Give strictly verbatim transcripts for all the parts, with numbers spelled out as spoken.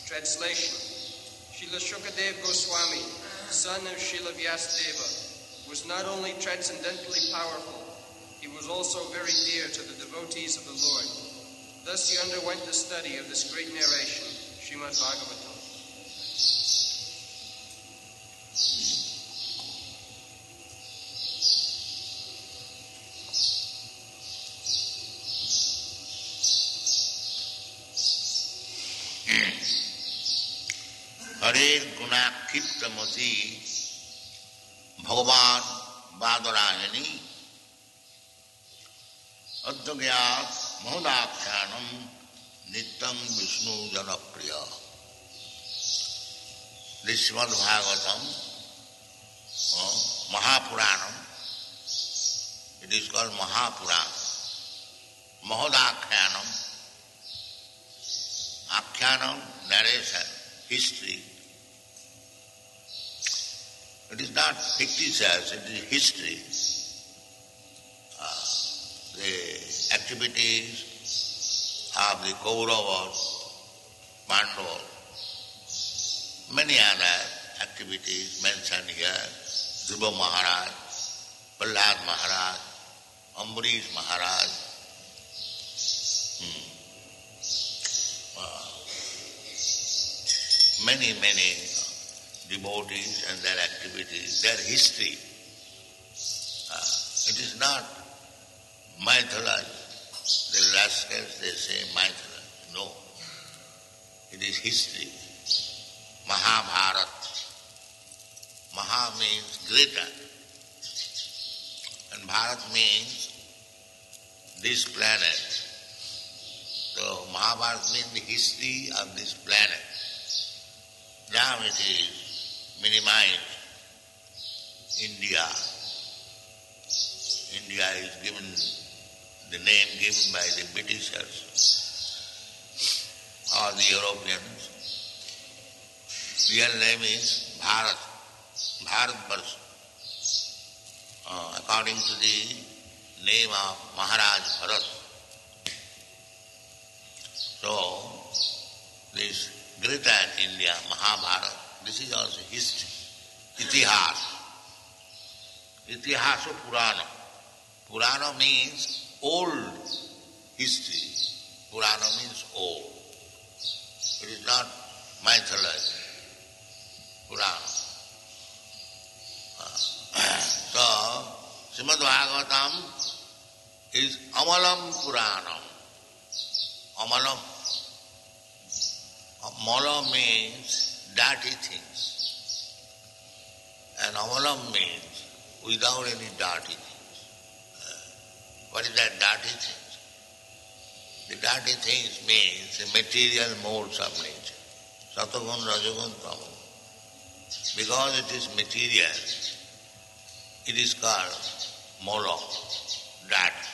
Translation. Srila Shukadeva Goswami, son of Srila Vyasadeva, was not only transcendently powerful, he was also very dear to the devotees of the Lord. Thus he underwent the study of this great narration, Srimad Bhagavatam. Hare Gunakiptamati Bhagavan Badarayani Adyagyat Mahodakhyanam Nityam Vishnu Janapriya. This Srimad Bhagavatam, uh, Mahapuranam, it is called Mahapuranam. Mahodakhyanam, Akhyanam, narration, history. It is not fictitious, it is history. Uh, the activities of the Kauravas, Pandavas, many other activities mentioned here, Dhruva Maharaj, Prahlad Maharaj, Ambarish Maharaj, hmm. uh, many, many devotees and their activities, their history. Uh, it is not mythology. The rascals, they say mythology. No. It is history. Mahabharata. Maha means greater. And Bharat means this planet. So Mahabharata means the history of this planet. Now it is minimized. India. India is given the name given by the Britishers or the Europeans. Real name is Bharat, Bharatvarsha, uh, according to the name of Maharaj Bharat. So, this greater India, Mahabharata, this is also history, Itihas. Itihasa Purana. Purana means old history. Purana means old. It is not mythology. Purana. Uh, so, Srimad Bhagavatam is Amalam Puranam. Amalam. Amala means dirty things. And Amalam means without any dirty things. What is that dirty things? The dirty things means the material modes of nature. Satagun, Rajagun, Tamun. Because it is material, it is called molo, dirty.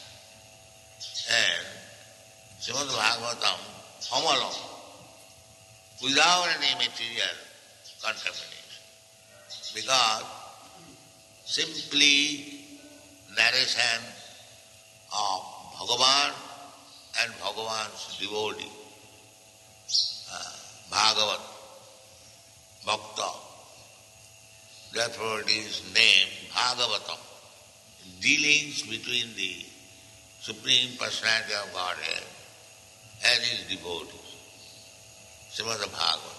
And Srimad Bhagavatam, Amalam, without any material contamination. Because simply narration of Bhagavan and Bhagavan's devotee, uh, Bhagavat, Bhakta. Therefore it is named Bhagavatam. Dealings between the Supreme Personality of Godhead and his devotees. Srimad Bhagavatam.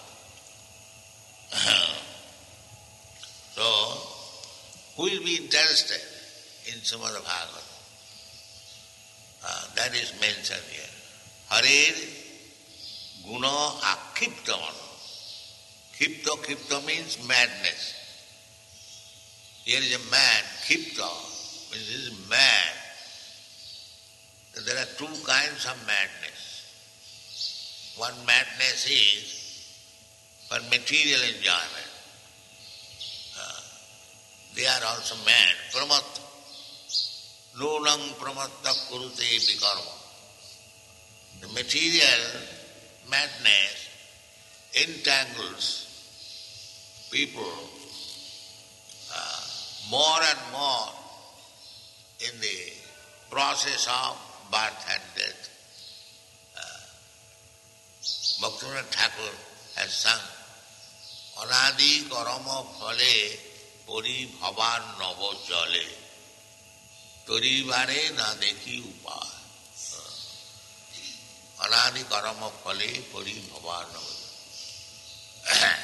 So, who will be interested in Srimad Bhagavatam? Uh, that is mentioned here. Harer guna akiptamana. Kipta, kipta means madness. Here is a man, kipta, means he is mad. There are two kinds of madness. One madness is for material enjoyment. Uh, they are also mad. Pramat. Nunang pramatta kurute bikarma. The material madness entangles people uh, more and more in the process of birth and death. Uh, Bhaktivinoda Thakur has sung, Anadi karama phale pori bhavan nava jale toribare na dekhi upay. Anadi karama phale pori bhavan nava jale.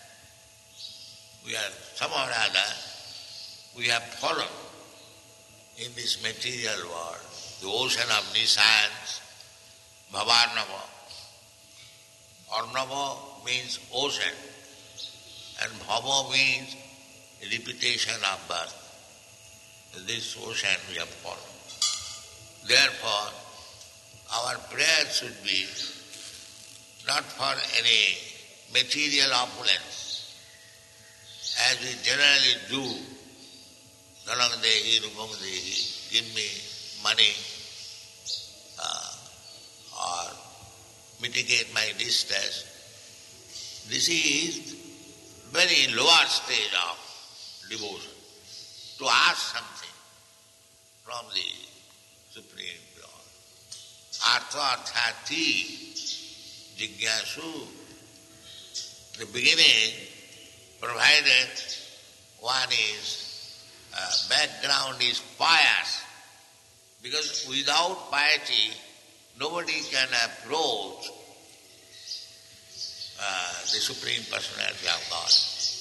We are somehow or other, we have fallen in this material world, the ocean of nescience, bhavanava. Arnava means ocean, and bhava means repetition of birth. In this ocean we have fallen. Therefore, our prayer should be not for any material opulence, as we generally do. Dhanam dehi, rupam dehi, give me money uh, or mitigate my distress. This is very lower stage of devotion. To ask something from the Supreme Lord. Artha arthati jigyasu. The beginning, provided one is, uh, background is pious, because without piety, nobody can approach uh, the Supreme Personality of God.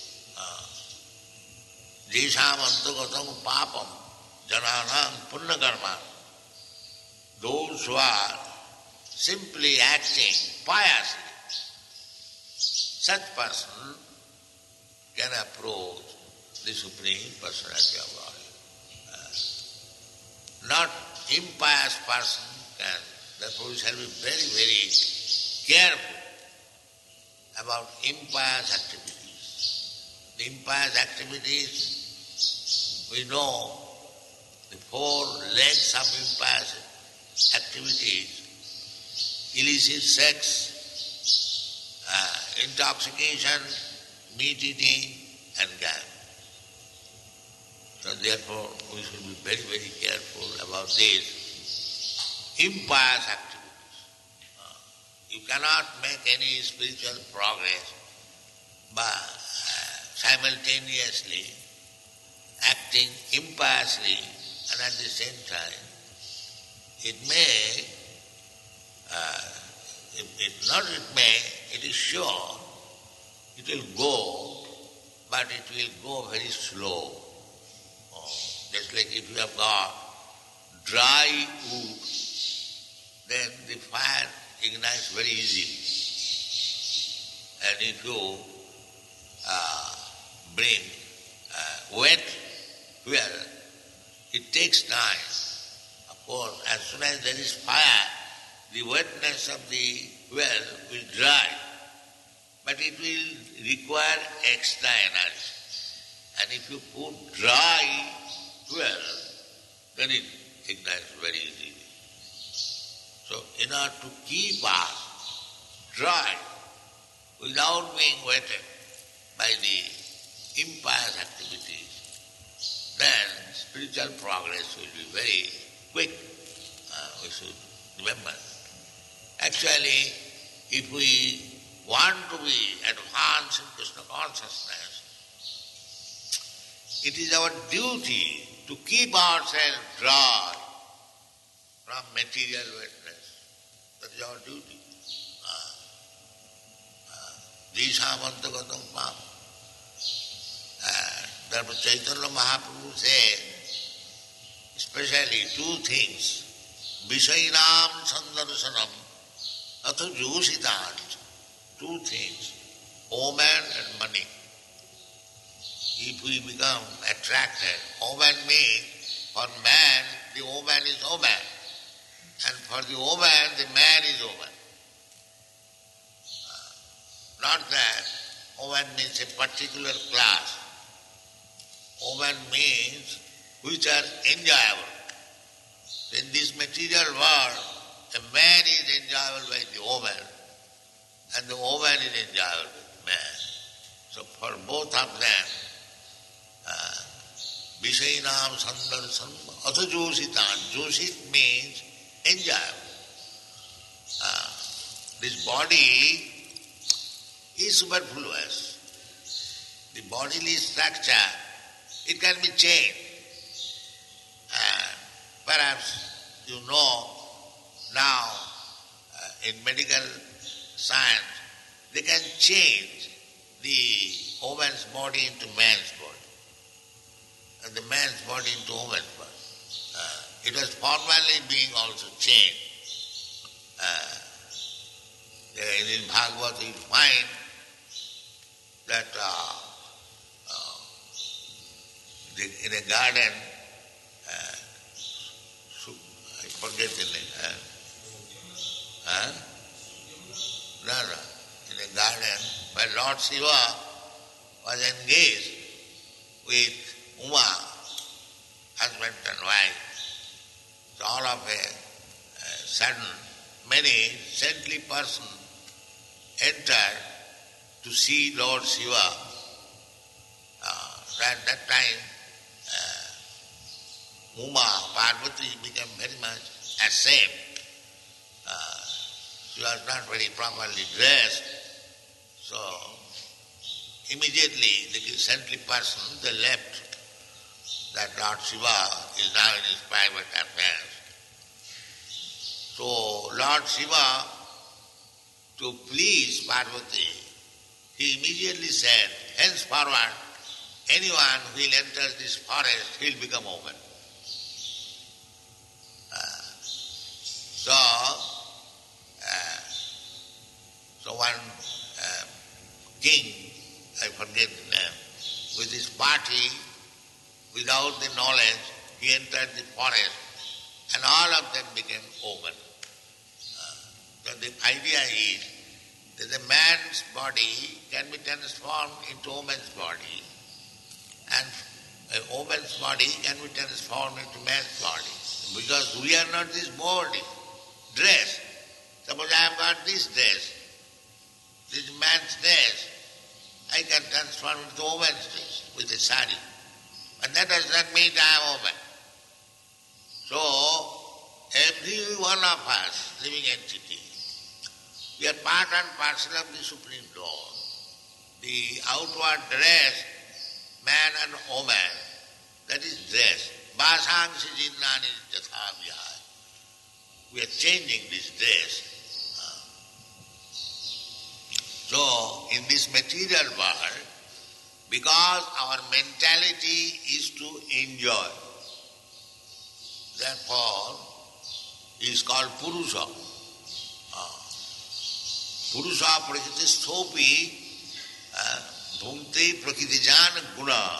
Jesham antagatam papam jananam punnakarma. Those who are simply acting piously, such person can approach the Supreme Personality of God. Uh, not impious person can. Therefore we shall be very, very careful about impious activities. The impious activities, we know the four legs of impious activities: illicit sex, uh, intoxication, meat eating, and gambling. So therefore we should be very, very careful about these impious activities. Uh, you cannot make any spiritual progress by uh, simultaneously acting impiously, and at the same time it may, uh, it, it, not it may, it is sure, it will go, but it will go very slow. Oh, just like if you have got dry wood, then the fire ignites very easily. And if you uh, bring uh, wet fuel, it takes time. Of course, as soon as there is fire, the wetness of the well will dry, but it will require extra energy. And if you put dry fuel, then it ignites very easily. So in order to keep us dry without being wetted by the impious activities, then spiritual progress will be very quick. Uh, we should remember. Actually, if we want to be advanced in Krishna consciousness, it is our duty to keep ourselves dry from material wetness. That is our duty. Jishāmantagatam pāma. Therefore Chaitanya Mahaprabhu said, especially two things, Vishainam Sandarsanam, Atha Jositāni. Two things, omen and money. If we become attracted, omen means for man, the omen is omen. And for the omen, the man is omen. Not that omen means a particular class. Omen means which are enjoyable. In this material world, a man is enjoyable by the omen, and the woman is enjoyable with man. So for both of them, Vishainam Sandarsan Atha Jositan. Josit means enjoyable. Uh, this body is superfluous. The bodily structure, it can be changed. And perhaps you know now uh, in medical science they can change the woman's body into man's body and the man's body into woman's body. Uh, it was formerly being also changed. Uh, in Bhagavad you find that uh, uh, the, in a garden, uh, I forget the name. Uh, huh? No, no. In a garden where Lord Shiva was engaged with Uma, husband and wife. So all of a uh, sudden, many saintly persons entered to see Lord Shiva. Uh, at that time, uh, Uma, Parvati became very much ashamed. Uh, she was not very properly dressed. So, immediately the saintly person, they left that Lord Shiva is now in his private affairs. So, Lord Shiva, to please Parvati, he immediately said, henceforward, anyone who will enter this forest, he will become woman. Uh, so, uh, so one uh, king, I forget the name, with his party, without the knowledge, he entered the forest and all of them became women. Uh, so the idea is that the man's body can be transformed into woman's body and a woman's body can be transformed into man's body. Because we are not this body, dress. Suppose I have got this dress, this man's dress, I can transform it into woman's dress with a sari. But that does not mean I am woman. So, every one of us, living entity, we are part and parcel of the Supreme Lord. The outward dress, man and woman, that is dress. Basangsi jinnani jatha vihaya. We are changing this dress. So, in this material world, because our mentality is to enjoy, therefore, it is called Purusha. Uh, Purusha prakriti sthopi bhunte prakritijan guna.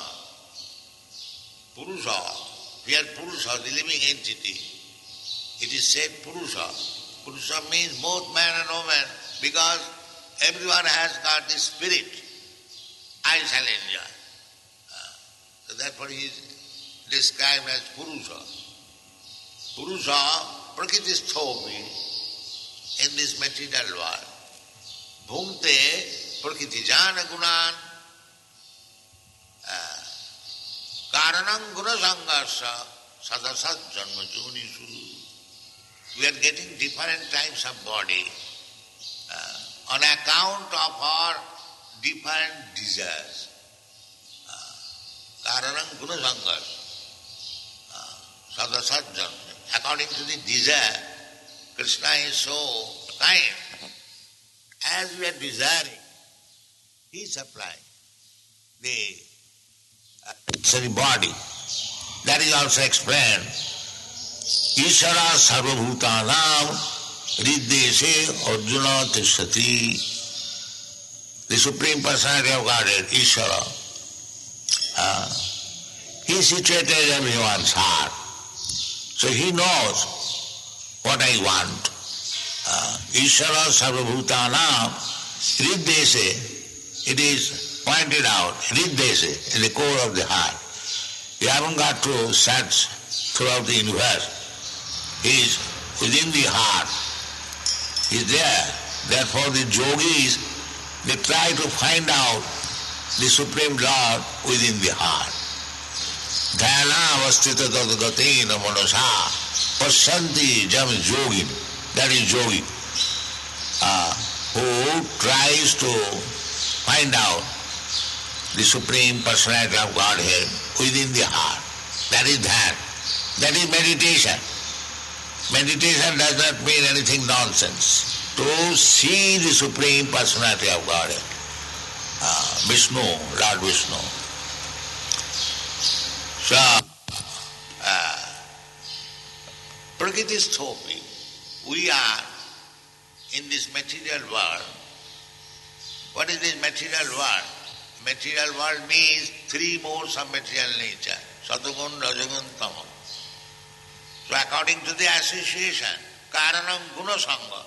Purusha, here Purusha, the living entity, it is said Purusha. Purusha means both man and woman, because everyone has got the spirit. I shall enjoy. Uh, so therefore he is described as Purusha. Purusha prakriti sthopi in this material world. Bhunte prakriti jana gunan karanam guna sangarsa sadasat janma junisu. We are getting different types of body uh, on account of our different desires. Karanam guna sangarsa sadasat janma. According to the desire, Krishna is so kind. As we are desiring, he is supplying the uh, sorry, body. That is also explained. Ishara sarvabhutanam riddeshe arjuna tishati. The Supreme Personality of Godhead, Ishara. Uh, he is situated in everyone's heart. So he knows what I want. Ishara sarvabhutanam riddeshe, it is pointed out, riddeshe, in the core of the heart. You haven't got to search throughout the universe. He is within the heart. He is there. Therefore the yogis, they try to find out the Supreme Lord within the heart. Dhyana avastita tadgatena manasa pasyanti jam yogin. That is yogi. uh, who tries to find out the Supreme Personality of Godhead within the heart. That is dhyan. That is meditation. Meditation does not mean anything nonsense. To see the Supreme Personality of Godhead, uh, Vishnu, Lord Vishnu. So, uh, Prakriti-sthopi, we are in this material world. What is this material world? Material world means three modes of material nature. Satagun, Rajagun, Tamam. So according to the association, Karanam Guna Sangha,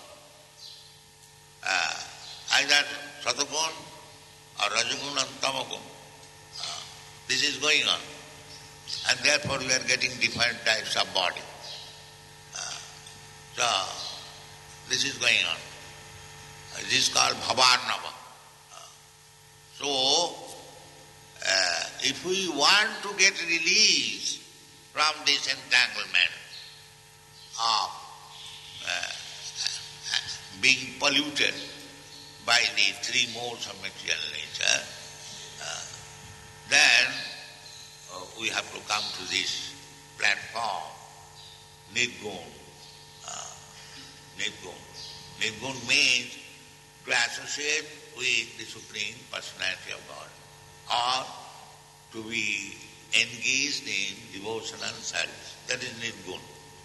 uh, either Satagun or Rajagun and Tamagun, uh, this is going on. And therefore we are getting different types of body. Uh, so this is going on. Uh, this is called Bhavarnava. So, uh, if we want to get release from this entanglement of uh, being polluted by the three modes of material nature, uh, then uh, we have to come to this platform, Nirgun. Uh, Nirgun. Nirgun means to associate with the Supreme Personality of God, or to be engaged in devotional service. That is Nirgun.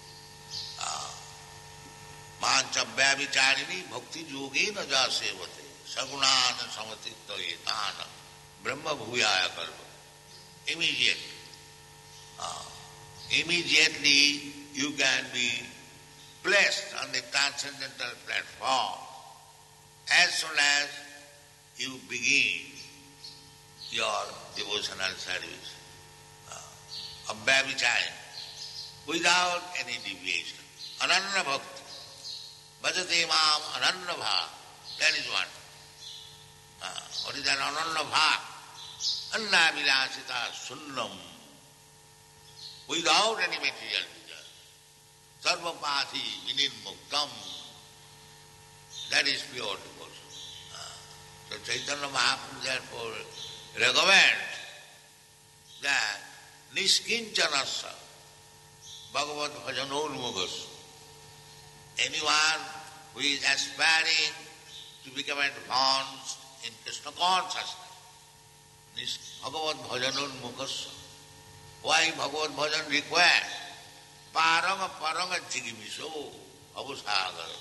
Manchabhya vicharini bhakti yogena jasevate sagunana samatitto etana brahma bhuyaya karva. Immediately. Uh, immediately you can be placed on the transcendental platform as soon as you begin your devotional service uh, of Bhavichari without any deviation. Ananya bhakti. Bhajate mam ananya bha. That is what. Uh, what is that ananya bha? Anna vilasita sunnam. Without any material desire. Sarvapati vinirmuktam. That is pure devotion. Uh, so Chaitanya Mahaprabhu therefore recommends that Niskinchanasya Bhagavad Bhajanurmukhasya. Anyone who is aspiring to become advanced in Krishna consciousness, Bhagavad Bhajanurmukhasya. Why Bhagavad Bhajan requires? Paranga paranga jigimiso abusagara.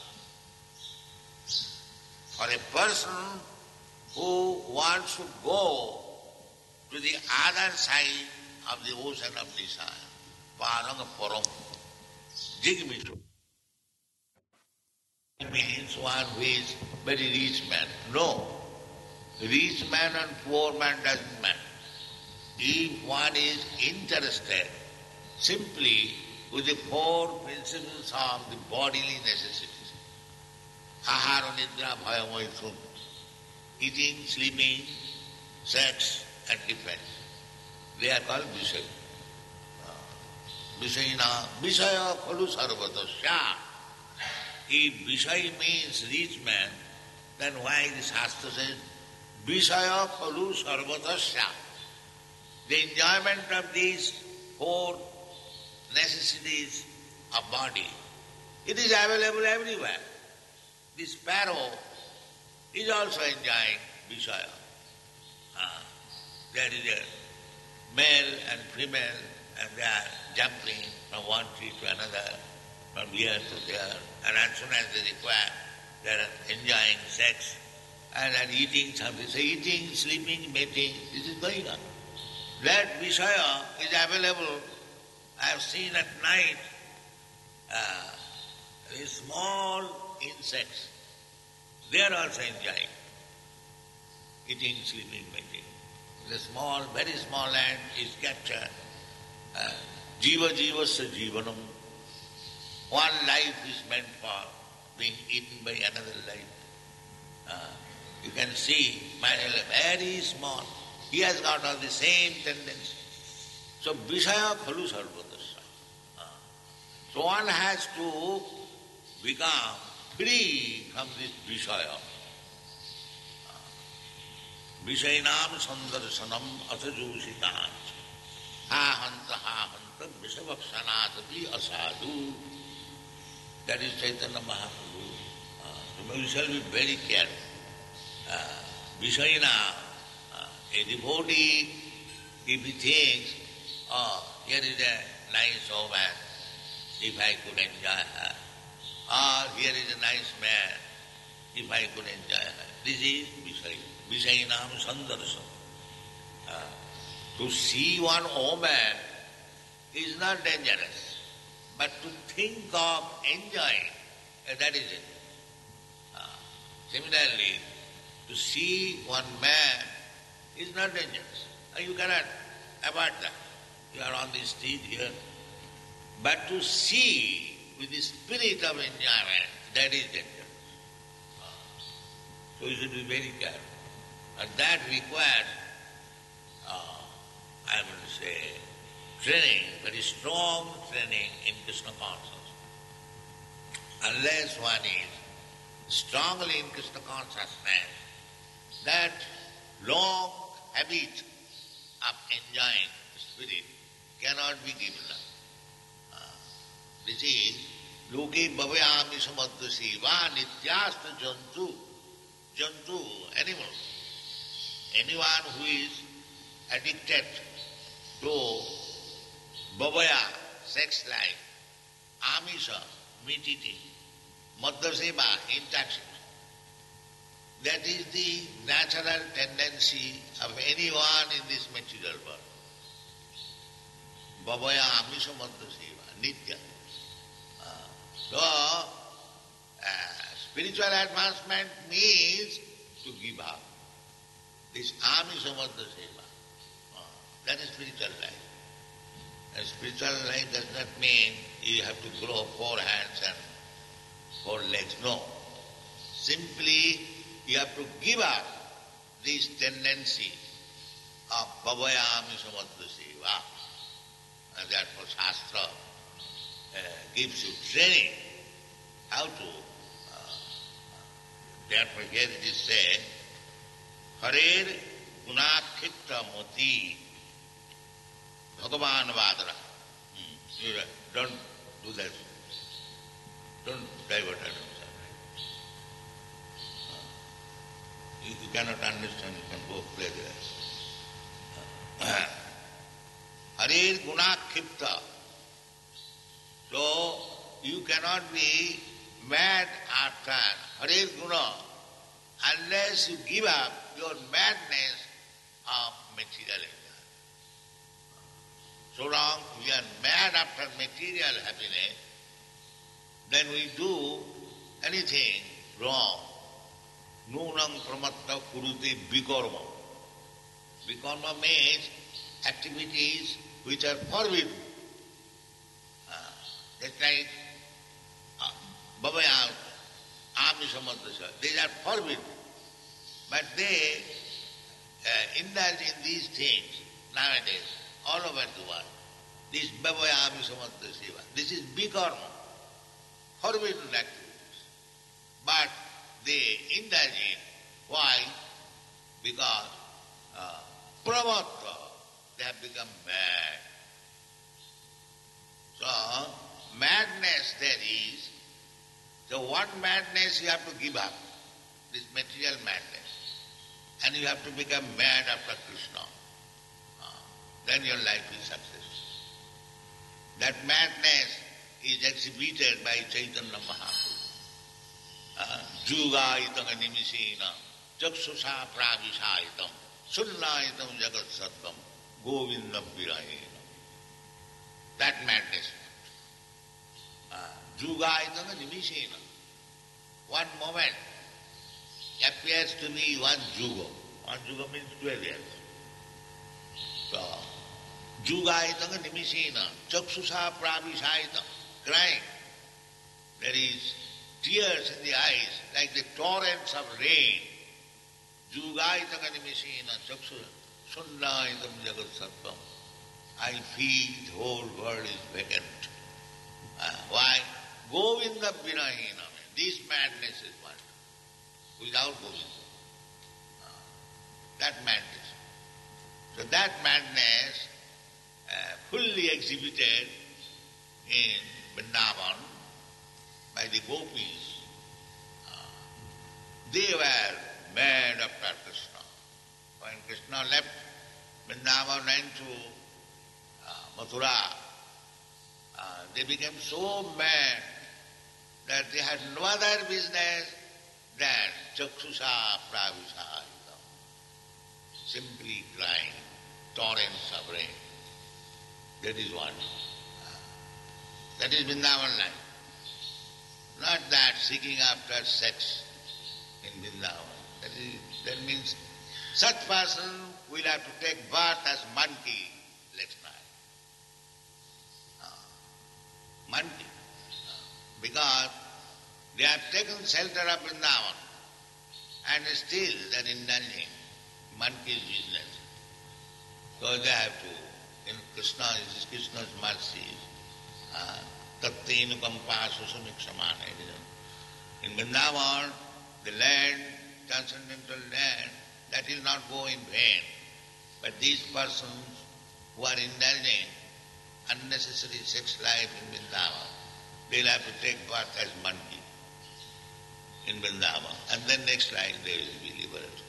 For a person who wants to go to the other side of the ocean of desire, paranga param jigimiso. It means one who is very rich man. No. Rich man and poor man doesn't matter. If one is interested simply with the four principles of the bodily necessities, ahara, nidra, bhaya, maitun, eating, sleeping, sex and defense, they are called Vishaya. Vishayana, Vishaya khalu sarvatasya. If Vishaya means rich man, then why the Shastra says Vishaya khalu sarvatasya? The enjoyment of these four necessities of body, it is available everywhere. The sparrow is also enjoying Vishaya. Ah, there is a male and female, and they are jumping from one tree to another, from here to there, and as soon as they require, they are enjoying sex, and are eating something. So eating, sleeping, mating, this is going on. That Vishaya is available. I have seen at night uh, these small insects. They are also enjoying eating, sleeping, mating. The small, very small ant is captured. Uh, Jiva jivasya jivanam. One life is meant for being eaten by another life. Uh, you can see, very small. He has got all the same tendency. So, Vishaya khalu sarvatasya. So one has to become free from this Vishaya. Vishayanam sandarsanam asajusitan. Ha hanta ha hanta vishavaksanatati asadu. That is Chaitanya Mahaprabhu. Uh, we shall be very careful. Uh, Vishayana, uh, a devotee, if he thinks, oh, here is a nice woman, if I could enjoy her. Or here is a nice man, if I could enjoy her. This is Vishayana. Vishayanam sandarsam. Uh, to see one woman is not dangerous, but to think of enjoying, uh, that is it. Uh, similarly, to see one man is not dangerous. Uh, you cannot avoid that. You are on the street here. But to see with the spirit of enjoyment, that is dangerous. Uh, so you should be very careful. And that requires, uh, I will say, training, very strong training in Krishna consciousness. Unless one is strongly in Krishna consciousness, that long habit of enjoying the spirit cannot be given up. Uh, this is Loke bhavayami samadhasi va nityasta jantu, jantu, animals. Anyone who is addicted to bhavaya, sex life, amisha, meat eating, madhaseva, intoxication, that is the natural tendency of anyone in this material world. Bhavaya, amisha, madhaseva, nitya. Uh, so, uh, spiritual advancement means to give up. This amisha madhaseva, uh, that is spiritual life. And spiritual life does not mean you have to grow four hands and four legs. No. Simply you have to give up this tendency of bhavaya amisha madhaseva. And therefore Shastra uh, gives you training how to. Uh, therefore here it is said, Harer gunakhitta moti Bhagavan Vadara. Hmm. Don't do that. Don't divert attention. You, you cannot understand, you can go play there. Harer gunakhitta. So you cannot be mad after Harer guna unless you give up your madness of material enjoyment. So long we are mad after material happiness, then we do anything wrong. Nunam pramatta kurute vikarma. Vikarma means activities which are forbidden. Uh, that's like uh, bhavaya, amisha madhasya. These are forbidden. But they uh, indulge in these things nowadays, all over the world. This bhavaya amisha madhasya. This is vikarma, forbidden activities. But they indulge in. Why? Because uh, pramatta, they have become mad. So, madness there is. So what madness you have to give up? This material madness. And you have to become mad after Krishna. Uh, then your life is successful. That madness is exhibited by Chaitanya Mahaprabhu. Jugaitam animisena, chakshusha pravishaitam, sunnaitam jagat satkam, govindam virayena. That madness. Jugaitam animisena. One moment appears to me one juga. One juga means twelve years. So, jugaitam animisena, chakshusha pravishaitam, crying. There is tears in the eyes, like the torrents of rain. Jugaitam animisena, chakshusha, sunnaitam jagat satkam. I feel the whole world is vacant. Uh, why? Govinda Vinahina. This madness is what? Without Govinda. Uh, that madness. So that madness uh, fully exhibited in Vrindavan by the gopis. Uh, they were mad after Krishna. When Krishna left Vrindavan and to uh, Mathura, uh, they became so mad that they had no other business than chakshusha pravisha, simply crying, torrents of rain. That is what. That is Vrindavan life. Not that seeking after sex in Vrindavan. That is, that means such person will have to take birth as monkey next night. Uh, monkey. Because they have taken shelter of Vrindavan and still they are indulging monkey's business. So they have to, in Krishna, this is Krishna's mercy, Tattenu kampa susamiksamane. In Vrindavan, the land, transcendental land, that will not go in vain. But these persons who are indulging unnecessary sex life in Vrindavan, they will have to take birth as monkey in Vrindavan, and then next life they will be liberated.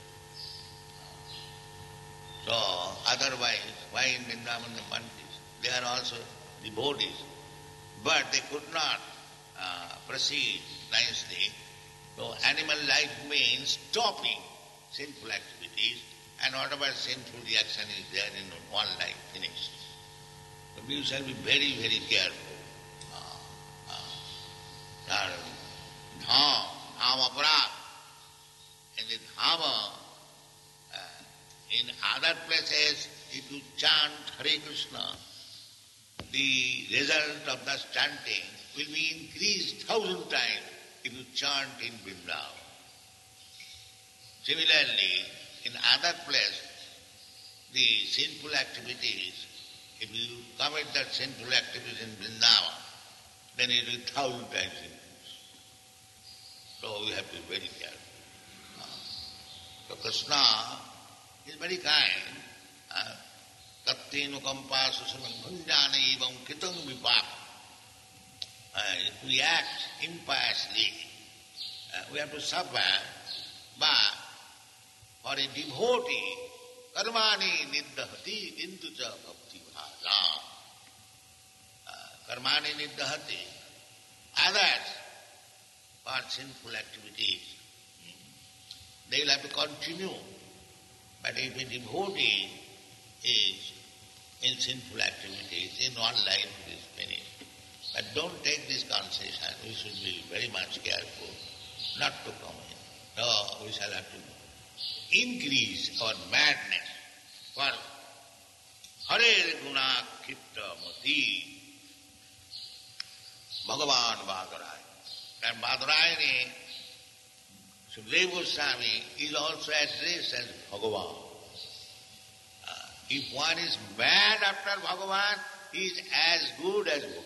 So, otherwise, why in Vrindavan the monkeys? They are also devotees, but they could not uh, proceed nicely. So, animal life means stopping sinful activities, and whatever sinful reaction is there in one life finished. So, we shall be very, very careful. Uh, uh, dham, dham aparad. In the dhama, in other places, if you chant Hare Krishna, the result of the chanting will be increased thousand times if you chant in Vrindavan. Similarly, in other place, the sinful activities, if you commit that sinful activities in Vrindavan, then it will thousand times increase. So we have to be very careful. So Krishna is very kind. Tattenu kampa susamabhunjana evam kritam vipap. If we act impiously, uh, we have to suffer, but for a devotee, karmani niddhati kintucha bhakti bhajam. Karmani niddhati. Others, for sinful activities, they will have to continue. But if a devotee is in sinful activities, in one life it is finished. But don't take this concession. We should be very much careful not to come in. So we shall have to increase our madness for Hare Guna Kitta Mati Bhagavan Bhadarayani. And Bhadarayani, Sukadeva Goswami, is also addressed as Bhagavan. Uh, if one is mad after Bhagavan, he is as good as Bhagavan.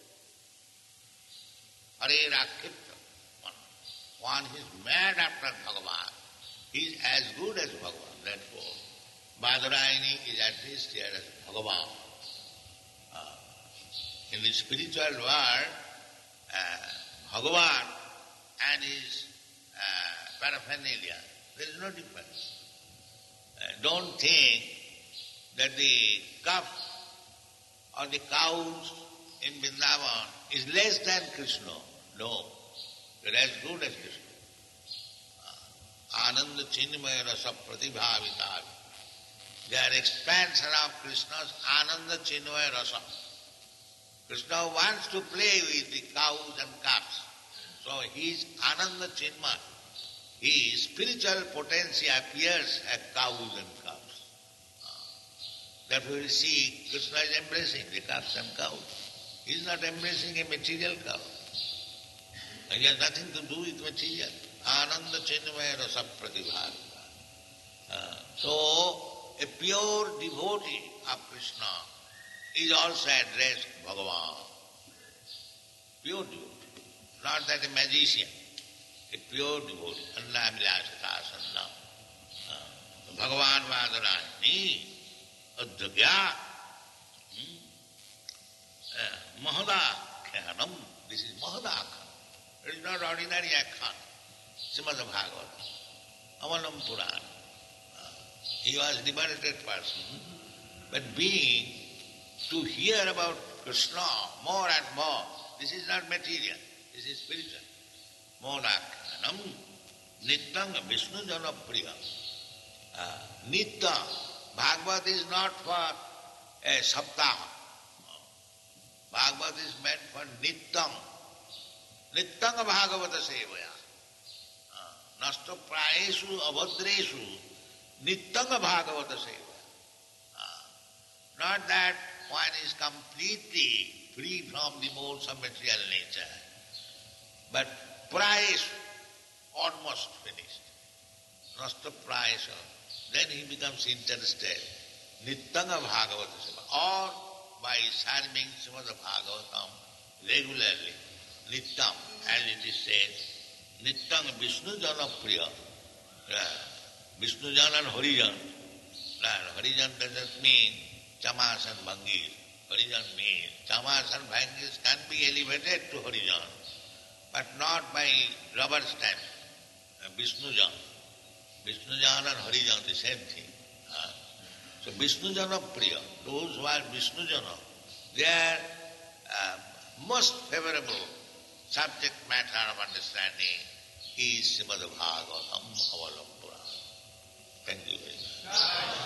Hare Rakhitta. One who is mad after Bhagavan, he is as good as Bhagavan. Therefore, Bhadarayani is addressed here as Bhagavan. Uh, in the spiritual world, uh, Bhagavan and his uh, paraphernalia, there is no difference. Uh, don't think that the calf or the cows in Vrindavan is less than Krishna. No, they are as good as Krishna. Uh, Ananda Chinmaya Rasa Pratibhavita. They are expansion of Krishna's Ananda Chinmaya Rasa. Krishna wants to play with the cows and calves. So his Ananda Chinmaya, his spiritual potency appears as cows and calves. Uh, therefore you see Krishna is embracing the calves and cows. He is not embracing a material cow. He has nothing to do with material. Ananda Chinmaya Rasa Pratibhavita. Uh, so a pure devotee of Krishna is also addressed Bhagavan. Pure devotee. Not that a magician. a pure devotee, Anna Vilasata Sanna, Bhagavan Vadarani, Adhyagya, Mahada Khanam, this is Mahada Khan. It is not ordinary Khan. Srimad Bhagavata, Amalam Purana. He was liberated person, but being to hear about Krishna more and more, this is not material, this is spiritual. Monakhanam, Nityam Vishnu Jana Priya. Nitya, Bhagavad is not for a saptaha. Bhagavad is meant for Nityam. Nityam Bhagavata Sevaya. Nasta Praeshu Avadreshu Nityam Bhagavata Sevaya. Not that one is completely free from the modes of material nature, but price almost finished. Nasta price, then he becomes interested. Nityanga Bhagavata Seva, or by serving Srimad Bhagavatam regularly. Nityam, as it is said, Nityang Vishnu Jana Priya. Vishnu Jana and Harijan. Harijan doesn't mean Chamas and Bhangis. Harijan means Chamas and Bhangis can be elevated to Harijan, but not by rubber stamp. Vishnu Jana. Vishnu Jana and Harijan, the same thing. Uh, so Vishnu Jana Priya, those who are Vishnu Jana, their uh, most favorable subject matter of understanding is Srimad Bhagavatam Avalam Purana. Thank you very much.